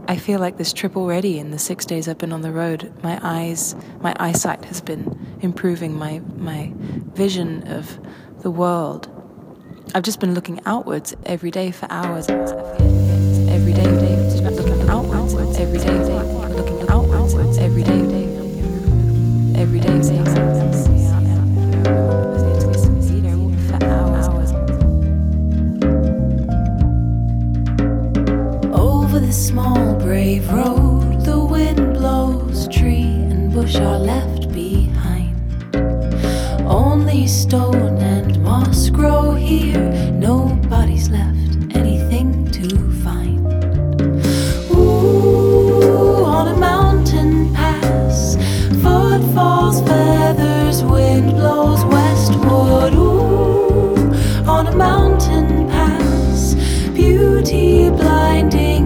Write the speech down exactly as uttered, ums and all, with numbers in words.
I feel like this trip already in the six days I've been on the road. My eyes, my eyesight has been improving, my my vision of the world. I've just been looking outwards every day for hours. Every day, looking outwards every day, looking outwards every day, every day, for hours. Over this small brave road, the wind blows, tree and bush are left behind. Only stone and moss grow here, nobody's left anything to